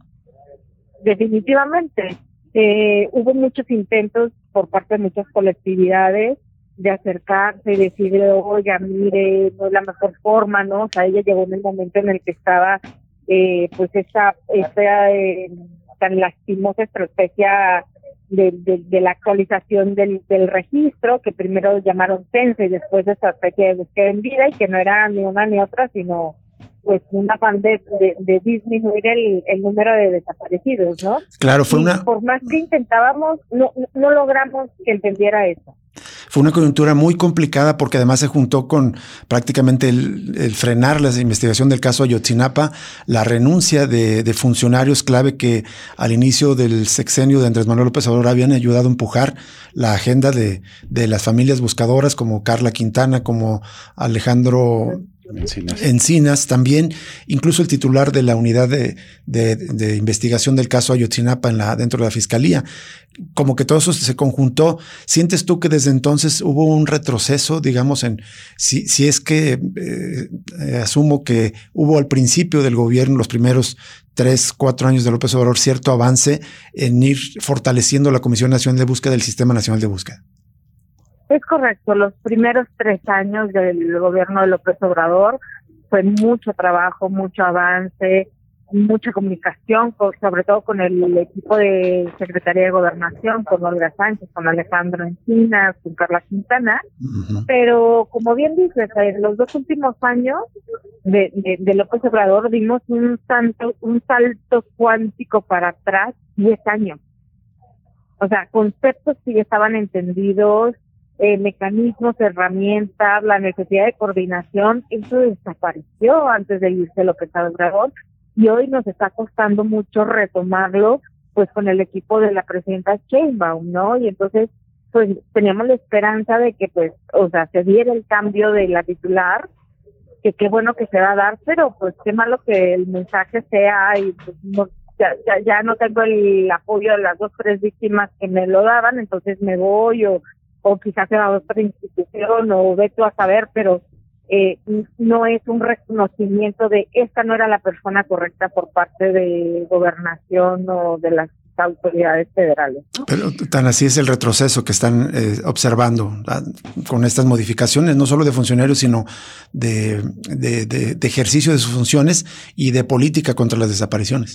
Definitivamente. Eh, hubo muchos intentos por parte de muchas colectividades de acercarse y decirle, oiga, mire, no es la mejor forma, ¿no? O sea, ella llegó en el momento en el que estaba, eh, pues, esta, esta eh, tan lastimosa estrategia de, de, de la actualización del, del registro, que primero llamaron CENSE y después de estrategia de búsqueda en vida, y que no era ni una ni otra, sino pues una afán de, de, de disminuir el, el número de desaparecidos, ¿no? Claro, fue y una... por más que intentábamos, no, no logramos que entendiera eso. Fue una coyuntura muy complicada porque además se juntó con prácticamente el, el frenar la investigación del caso Ayotzinapa, la renuncia de, de funcionarios clave que al inicio del sexenio de Andrés Manuel López Obrador habían ayudado a empujar la agenda de, de las familias buscadoras como Carla Quintana, como Alejandro Encinas. Encinas también, incluso el titular de la unidad de, de, de investigación del caso Ayotzinapa en la, dentro de la Fiscalía. Como que todo eso se conjuntó. ¿Sientes tú que desde entonces hubo un retroceso, digamos, en si, si es que eh, eh, asumo que hubo al principio del gobierno, los primeros tres, cuatro años de López Obrador, cierto avance en ir fortaleciendo la Comisión Nacional de Búsqueda del Sistema Nacional de Búsqueda? Es correcto, los primeros tres años del gobierno de López Obrador fue mucho trabajo, mucho avance, mucha comunicación, con, sobre todo con el equipo de Secretaría de Gobernación, con Olga Sánchez, con Alejandro Encinas, con Carla Quintana, uh-huh. Pero como bien dices, en los dos últimos años de, de, de López Obrador dimos un salto, un salto cuántico para atrás, diez años. O sea, conceptos que ya estaban entendidos, eh, mecanismos, herramientas, la necesidad de coordinación, eso desapareció antes de irse López Obrador. Y hoy nos está costando mucho retomarlo, pues con el equipo de la presidenta Sheinbaum, ¿no? Y entonces, pues teníamos la esperanza de que, pues, o sea, se diera el cambio de la titular, que qué bueno que se va a dar, pero pues qué malo que el mensaje sea, y pues no, ya, ya, ya no tengo el apoyo de las dos, tres víctimas que me lo daban, entonces me voy, o, o quizás se va a otra institución, o vete a saber, pero Eh, no es un reconocimiento de esta no era la persona correcta por parte de Gobernación o de las autoridades federales, ¿no? Pero tan así es el retroceso que están eh, observando ¿verdad? Con estas modificaciones, no solo de funcionarios, sino de, de, de, de ejercicio de sus funciones y de política contra las desapariciones.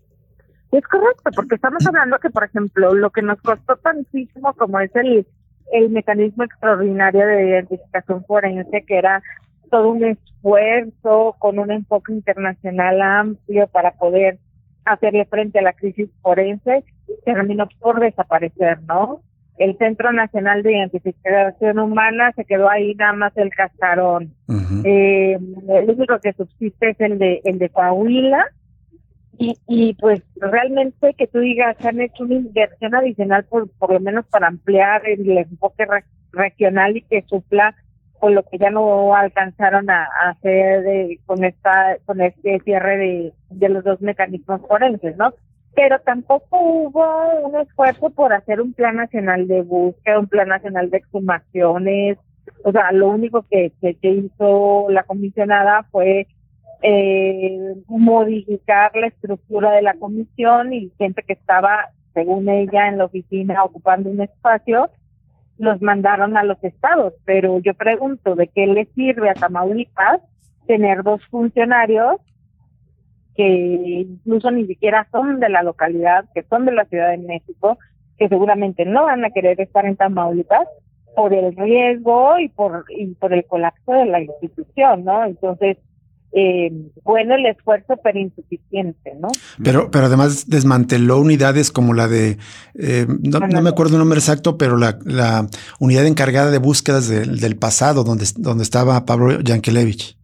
Es correcto, porque estamos hablando que, por ejemplo, lo que nos costó tantísimo como es el el mecanismo extraordinario de identificación forense, que era todo un esfuerzo con un enfoque internacional amplio para poder hacerle frente a la crisis forense, terminó por desaparecer, ¿no? El Centro Nacional de Identificación Humana se quedó ahí nada más el cascarón. Uh-huh. Eh, el único que subsiste es el de el de Coahuila, Y, y pues realmente que tú digas, han hecho una inversión adicional por por lo menos para ampliar el enfoque re, regional y que supla con lo que ya no alcanzaron a, a hacer de, con esta con este cierre de, de los dos mecanismos forenses, ¿no? Pero tampoco hubo un esfuerzo por hacer un plan nacional de búsqueda, un plan nacional de exhumaciones. O sea, lo único que, que, que hizo la comisionada fue Eh, modificar la estructura de la comisión, y gente que estaba, según ella, en la oficina ocupando un espacio, los mandaron a los estados. Pero yo pregunto, ¿de qué le sirve a Tamaulipas tener dos funcionarios que incluso ni siquiera son de la localidad, que son de la Ciudad de México, que seguramente no van a querer estar en Tamaulipas por el riesgo y por, y por el colapso de la institución, ¿no? Entonces, Eh, bueno el esfuerzo, pero insuficiente, ¿no? Pero, pero además desmanteló unidades como la de, eh, no, no me acuerdo el nombre exacto, pero la, la unidad encargada de búsquedas de, del pasado, donde, donde estaba Pablo Yankelevich.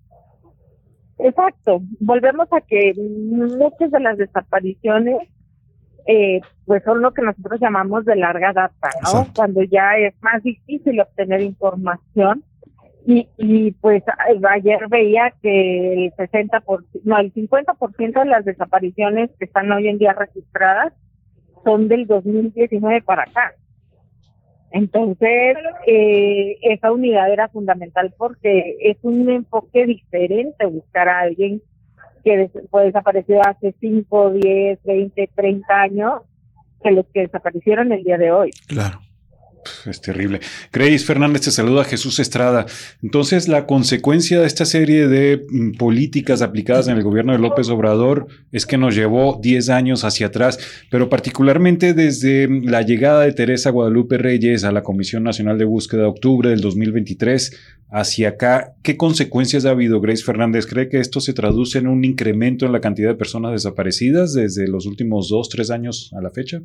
Exacto. Volvemos a que muchas de las desapariciones, eh, pues son lo que nosotros llamamos de larga data, ¿no? Exacto. Cuando ya es más difícil obtener información. Y, y pues ayer veía que el sesenta por ciento, no, el cincuenta por ciento de las desapariciones que están hoy en día registradas son del dos mil diecinueve para acá. Entonces, eh, esa unidad era fundamental porque es un enfoque diferente buscar a alguien que des- fue desaparecido hace cinco, diez, veinte, treinta años que los que desaparecieron el día de hoy. Claro. Es terrible. Grace Fernández te saluda, Jesús Estrada. Entonces, la consecuencia de esta serie de mm, políticas aplicadas en el gobierno de López Obrador es que nos llevó diez años hacia atrás, pero particularmente desde la llegada de Teresa Guadalupe Reyes a la Comisión Nacional de Búsqueda de octubre del dos mil veintitrés hacia acá, ¿qué consecuencias ha habido, Grace Fernández? ¿Cree que esto se traduce en un incremento en la cantidad de personas desaparecidas desde los últimos dos, tres años a la fecha?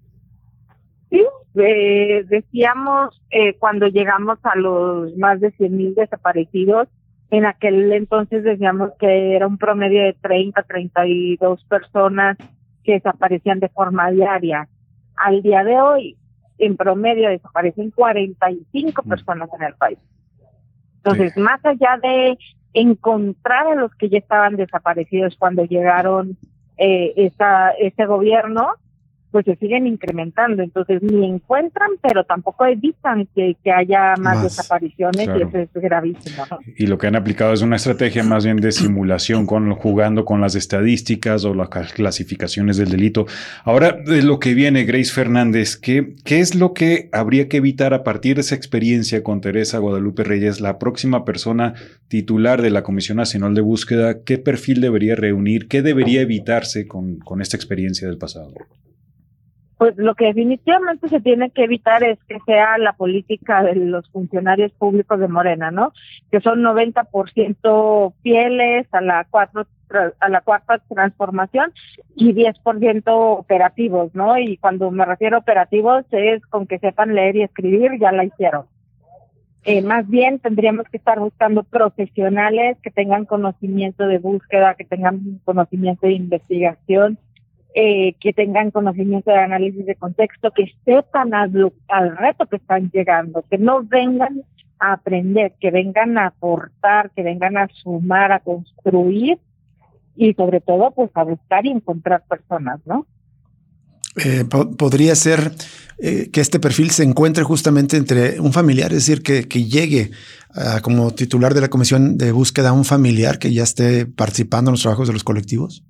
Sí, eh, decíamos eh, cuando llegamos a los más de cien mil desaparecidos, en aquel entonces decíamos que era un promedio de treinta, treinta y dos personas que desaparecían de forma diaria. Al día de hoy, en promedio desaparecen cuarenta y cinco personas en el país. Entonces, sí, más allá de encontrar a los que ya estaban desaparecidos cuando llegaron eh, esa, ese gobierno, pues se siguen incrementando. Entonces ni encuentran, pero tampoco evitan que, que haya más, más desapariciones, claro. Y eso es gravísimo, ¿no? Y lo que han aplicado es una estrategia más bien de simulación, con, jugando con las estadísticas o las clasificaciones del delito. Ahora, de lo que viene, Grace Fernández, ¿qué, qué es lo que habría que evitar a partir de esa experiencia con Teresa Guadalupe Reyes, la próxima persona titular de la Comisión Nacional de Búsqueda? ¿Qué perfil debería reunir? ¿Qué debería evitarse con, con esta experiencia del pasado? Pues lo que definitivamente se tiene que evitar es que sea la política de los funcionarios públicos de Morena, ¿no? Que son noventa por ciento fieles a la cuatro a la cuarta transformación y diez por ciento operativos, ¿no? Y cuando me refiero a operativos es con que sepan leer y escribir, ya la hicieron. Eh, más bien tendríamos que estar buscando profesionales que tengan conocimiento de búsqueda, que tengan conocimiento de investigación, Eh, que tengan conocimiento de análisis de contexto, que sepan al, al reto que están llegando, que no vengan a aprender, que vengan a aportar, que vengan a sumar, a construir y sobre todo pues a buscar y encontrar personas, ¿no? Eh, po- podría ser eh, que este perfil se encuentre justamente entre un familiar, es decir, que, que llegue uh, como titular de la Comisión de Búsqueda un familiar que ya esté participando en los trabajos de los colectivos.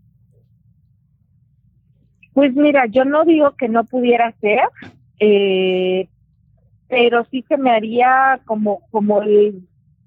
Pues mira, yo no digo que no pudiera ser, eh, pero sí se me haría como como el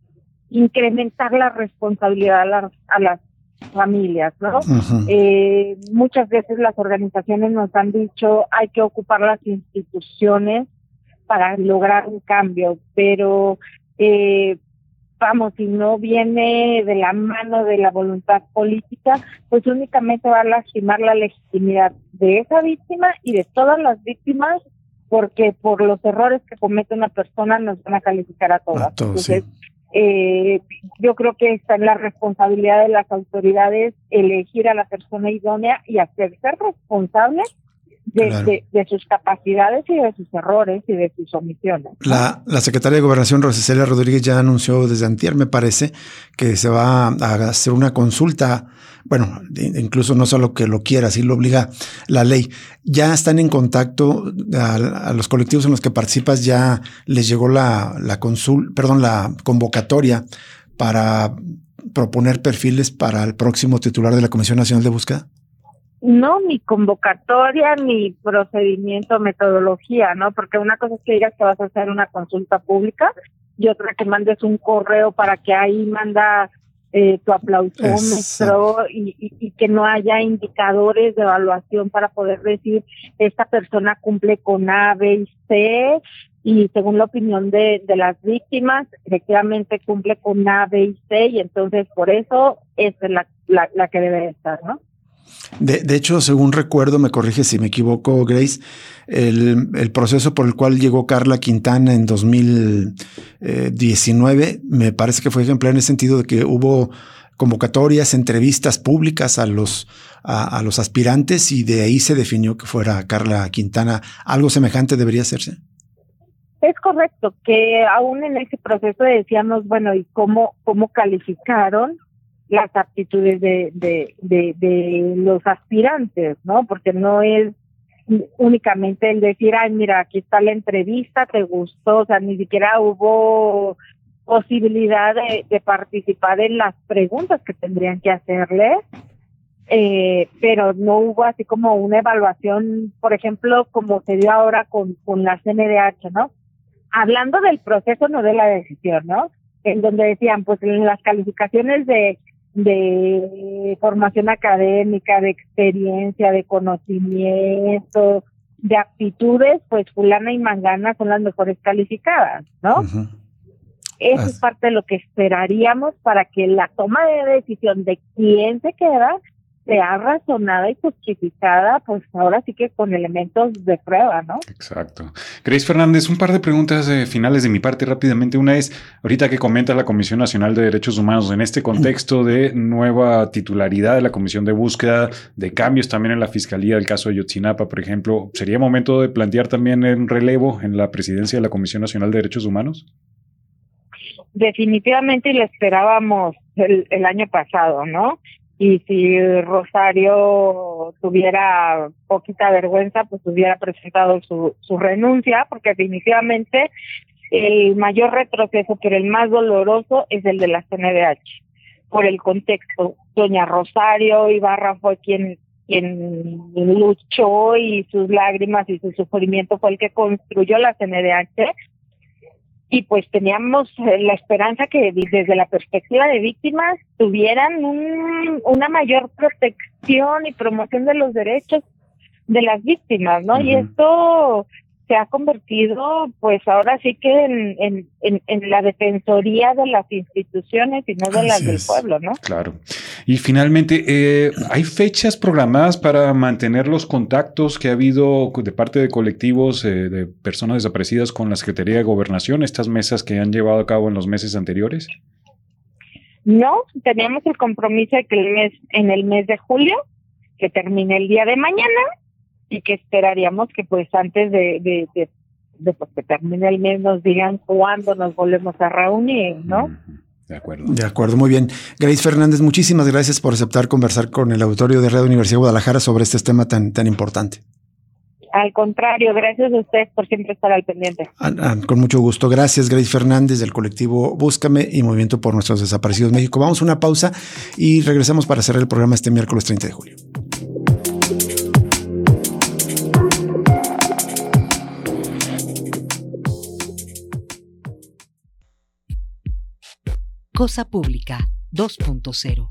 incrementar la responsabilidad a, la, a las familias, ¿no? Uh-huh. Eh, muchas veces las organizaciones nos han dicho hay que ocupar las instituciones para lograr un cambio, pero eh, vamos, si no viene de la mano de la voluntad política, pues únicamente va a lastimar la legitimidad de esa víctima y de todas las víctimas, porque por los errores que comete una persona nos van a calificar a todas. A todos, Entonces, sí. eh, yo creo que está en la responsabilidad de las autoridades elegir a la persona idónea y hacerse responsable De, claro. de, de sus capacidades y de sus errores y de sus omisiones. La, la secretaria de Gobernación, Rosa Isela Rodríguez, ya anunció desde antier, me parece, que se va a hacer una consulta, bueno, incluso no solo que lo quiera, así lo obliga la ley. Ya están en contacto a, a los colectivos en los que participas, ya les llegó la, la consul, perdón, la convocatoria para proponer perfiles para el próximo titular de la Comisión Nacional de Búsqueda. No, ni convocatoria, ni procedimiento, metodología, ¿no? Porque una cosa es que digas que vas a hacer una consulta pública y otra que mandes un correo para que ahí manda eh, tu aplausómetro y, y, y que no haya indicadores de evaluación para poder decir esta persona cumple con A, B y C y según la opinión de, de las víctimas, efectivamente cumple con A, B y C y entonces por eso esa es la, la, la que debe estar, ¿no? De, de hecho, según recuerdo, me corrige si me equivoco, Grace, el, el proceso por el cual llegó Carla Quintana en dos mil diecinueve, me parece que fue ejemplar en el sentido de que hubo convocatorias, entrevistas públicas a los, a, a los aspirantes y de ahí se definió que fuera Carla Quintana. ¿Algo semejante debería hacerse? Es correcto, que aún en ese proceso decíamos, bueno, ¿y cómo, cómo calificaron las aptitudes de, de, de, de los aspirantes, ¿no? Porque no es únicamente el decir, ay, mira, aquí está la entrevista, te gustó, o sea, ni siquiera hubo posibilidad de, de participar en las preguntas que tendrían que hacerle, eh, pero no hubo así como una evaluación, por ejemplo, como se dio ahora con, con la C N D H, ¿no? Hablando del proceso, no de la decisión, ¿no? En donde decían, pues en las calificaciones de de formación académica, de experiencia, de conocimiento, de aptitudes, pues fulana y mangana son las mejores calificadas, ¿no? Uh-huh. Eso ah. es parte de lo que esperaríamos para que la toma de decisión de quién se queda sea razonada y justificada, pues ahora sí que con elementos de prueba, ¿no? Exacto. Grace Fernández, un par de preguntas eh, finales de mi parte rápidamente. Una es, ahorita que comenta la Comisión Nacional de Derechos Humanos, en este contexto de nueva titularidad de la Comisión de Búsqueda, de cambios también en la Fiscalía, del caso de Ayotzinapa, por ejemplo, ¿sería momento de plantear también un relevo en la presidencia de la Comisión Nacional de Derechos Humanos? Definitivamente, y lo esperábamos el, el año pasado, ¿no? y si Rosario tuviera poquita vergüenza, pues hubiera presentado su, su renuncia, porque definitivamente el mayor retroceso, pero el más doloroso, es el de la C N D H, por el contexto. Doña Rosario Ibarra fue quien, quien luchó, y sus lágrimas y su sufrimiento fue el que construyó la C N D H, y pues teníamos la esperanza que desde la perspectiva de víctimas tuvieran un, una mayor protección y promoción de los derechos de las víctimas, ¿no? Uh-huh. Y esto se ha convertido, pues ahora sí que en, en, en, en la defensoría de las instituciones y no de Así las es. del pueblo, ¿no? Claro. Y finalmente, eh, ¿hay fechas programadas para mantener los contactos que ha habido de parte de colectivos eh, de personas desaparecidas con la Secretaría de Gobernación, estas mesas que han llevado a cabo en los meses anteriores? No, teníamos el compromiso de que el mes, en el mes de julio, que termine el día de mañana, y que esperaríamos que pues antes de, de, de, de pues, que termine el mes nos digan cuándo nos volvemos a reunir, ¿no? De acuerdo. De acuerdo, muy bien. Grace Fernández, muchísimas gracias por aceptar conversar con el auditorio de Radio Universidad de Guadalajara sobre este tema tan, tan importante. Al contrario, gracias a ustedes por siempre estar al pendiente. Ah, ah, con mucho gusto. Gracias, Grace Fernández, del colectivo Búscame y Movimiento por Nuestros Desaparecidos México. Vamos a una pausa y regresamos para cerrar el programa este miércoles treinta de julio. Cosa Pública dos punto cero.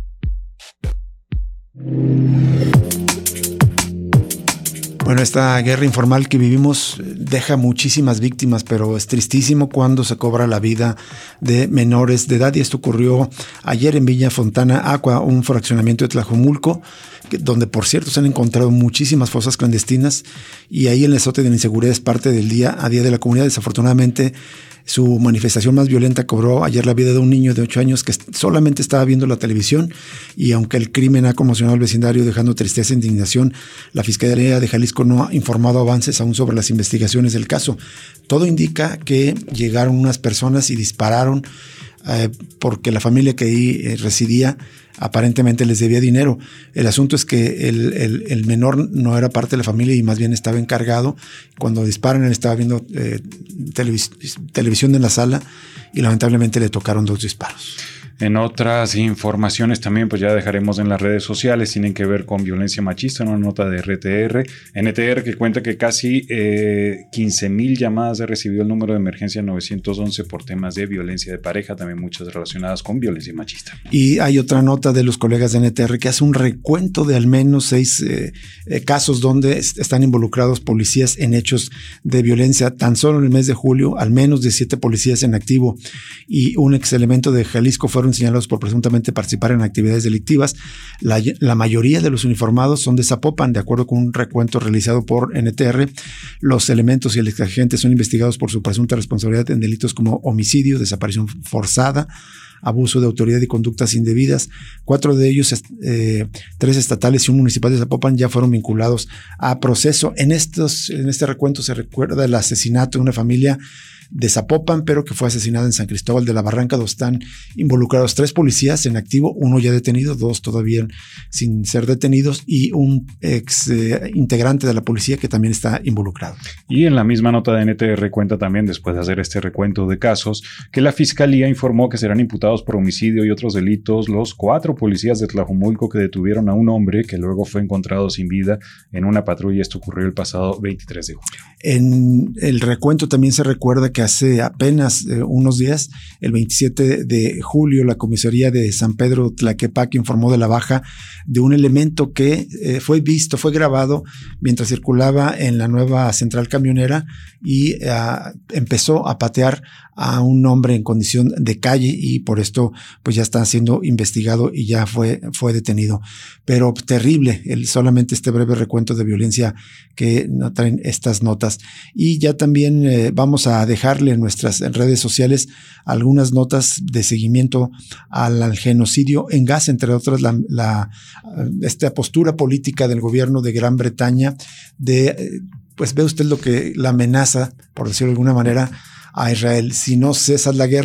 Bueno, esta guerra informal que vivimos deja muchísimas víctimas, pero es tristísimo cuando se cobra la vida de menores de edad, y esto ocurrió ayer en Villa Fontana Aqua, un fraccionamiento de Tlajomulco, donde por cierto se han encontrado muchísimas fosas clandestinas, y ahí el azote de la inseguridad es parte del día a día de la comunidad. Desafortunadamente, su manifestación más violenta cobró ayer la vida de un niño de ocho años que solamente estaba viendo la televisión, y aunque el crimen ha conmocionado al vecindario dejando tristeza e indignación, la Fiscalía de Jalisco no ha informado avances aún sobre las investigaciones del caso. Todo indica que llegaron unas personas y dispararon eh, porque la familia que ahí eh, residía aparentemente les debía dinero. El asunto es que el, el, el menor no era parte de la familia y más bien estaba encargado. Cuando disparan, él estaba viendo eh, televis- televisión en la sala y lamentablemente le tocaron dos disparos. En otras informaciones también, pues ya dejaremos en las redes sociales, tienen que ver con violencia machista, una nota de R T R, N T R, que cuenta que casi eh, quince mil llamadas ha recibido el número de emergencia nueve once por temas de violencia de pareja, también muchas relacionadas con violencia machista. Y hay otra nota de los colegas de N T R que hace un recuento de al menos seis eh, eh, casos donde est- están involucrados policías en hechos de violencia. Tan solo en el mes de julio, al menos diecisiete policías en activo y un ex elemento de Jalisco fueron señalados por presuntamente participar en actividades delictivas. La, la mayoría de los uniformados son de Zapopan, de acuerdo con un recuento realizado por N T R. Los elementos y el exagente son investigados por su presunta responsabilidad en delitos como homicidio, desaparición forzada, abuso de autoridad y conductas indebidas. Cuatro de ellos, eh, tres estatales y un municipal de Zapopan, ya fueron vinculados a proceso. En estos, en este recuento se recuerda el asesinato de una familia de Zapopan, pero que fue asesinada en San Cristóbal de la Barranca, donde están involucrados tres policías en activo, uno ya detenido, dos todavía sin ser detenidos, y un ex eh, integrante de la policía que también está involucrado. Y en la misma nota de N T R cuenta también, después de hacer este recuento de casos, que la Fiscalía informó que serán imputados por homicidio y otros delitos los cuatro policías de Tlajomulco que detuvieron a un hombre que luego fue encontrado sin vida en una patrulla. Esto ocurrió el pasado veintitrés de julio. En el recuento también se recuerda que hace apenas eh, unos días, el veintisiete de julio, la comisaría de San Pedro Tlaquepaque informó de la baja de un elemento que eh, fue visto, fue grabado mientras circulaba en la nueva central camionera y eh, empezó a patear a un hombre en condición de calle, y por esto pues ya está siendo investigado y ya fue, fue detenido. Pero terrible el, solamente este breve recuento de violencia que no traen estas notas. Y ya también eh, vamos a dejarle en nuestras redes sociales algunas notas de seguimiento al, al genocidio en Gaza, entre otras la, la, esta postura política del gobierno de Gran Bretaña de, pues ve usted lo que la amenaza, por decirlo de alguna manera, a Israel. Si no cesas la guerra,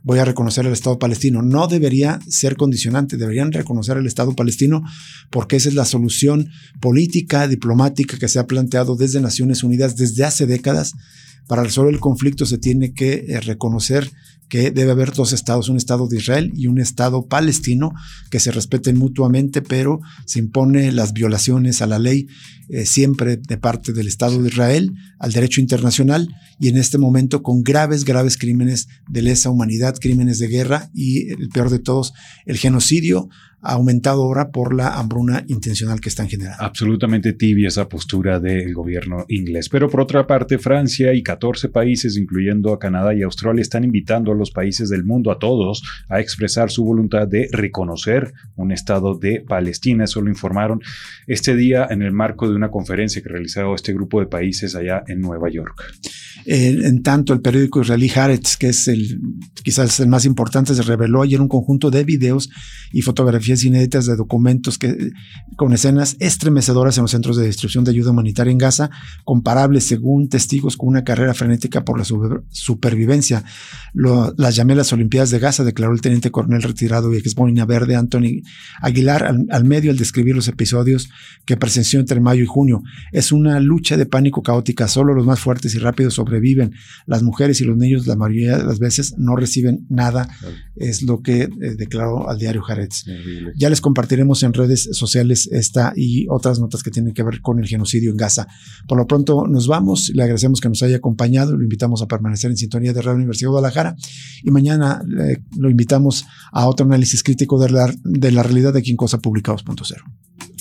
voy a reconocer el Estado palestino. No debería ser condicionante, deberían reconocer el Estado palestino porque esa es la solución política, diplomática que se ha planteado desde Naciones Unidas desde hace décadas. Para resolver el conflicto se tiene que eh, reconocer que debe haber dos estados, un estado de Israel y un estado palestino que se respeten mutuamente, pero se impone las violaciones a la ley eh, siempre de parte del Estado de Israel, al derecho internacional y en este momento con graves, graves crímenes de lesa humanidad, crímenes de guerra y el peor de todos, el genocidio ha aumentado ahora por la hambruna intencional que están generando. Absolutamente tibia esa postura del gobierno inglés. Pero por otra parte, Francia y catorce países, incluyendo a Canadá y Australia, están invitando a los países del mundo, a todos, a expresar su voluntad de reconocer un Estado de Palestina. Eso lo informaron este día en el marco de una conferencia que realizó este grupo de países allá en Nueva York. En, en tanto, el periódico israelí Haaretz, que es el quizás el más importante, se reveló ayer un conjunto de videos y fotografías inéditas de documentos que, con escenas estremecedoras en los centros de distribución de ayuda humanitaria en Gaza, comparables, según testigos, con una carrera frenética por la super, supervivencia. Lo, las llamé las Olimpiadas de Gaza, declaró el teniente coronel retirado y ex boina verde Anthony Aguilar al, al medio al describir los episodios que presenció entre mayo y junio. Es una lucha de pánico caótica, solo los más fuertes y rápidos sobreviven. Las mujeres y los niños la mayoría de las veces no reciben nada, es lo que eh, declaró al diario Haaretz. Ya les compartiremos en redes sociales esta y otras notas que tienen que ver con el genocidio en Gaza. Por lo pronto nos vamos, le agradecemos que nos haya acompañado, lo invitamos a permanecer en sintonía de Radio Universidad de Guadalajara y mañana eh, lo invitamos a otro análisis crítico de la, de la realidad aquí en Cosa Pública dos punto cero.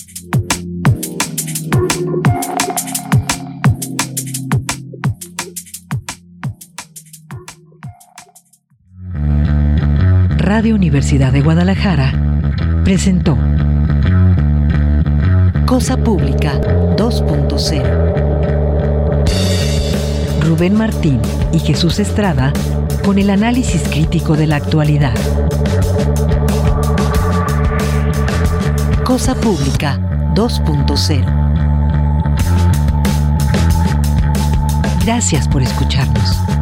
Radio Universidad de Guadalajara presentó Cosa Pública dos punto cero. Rubén Martín y Jesús Estrada con el análisis crítico de la actualidad. Cosa Pública dos punto cero. Gracias por escucharnos.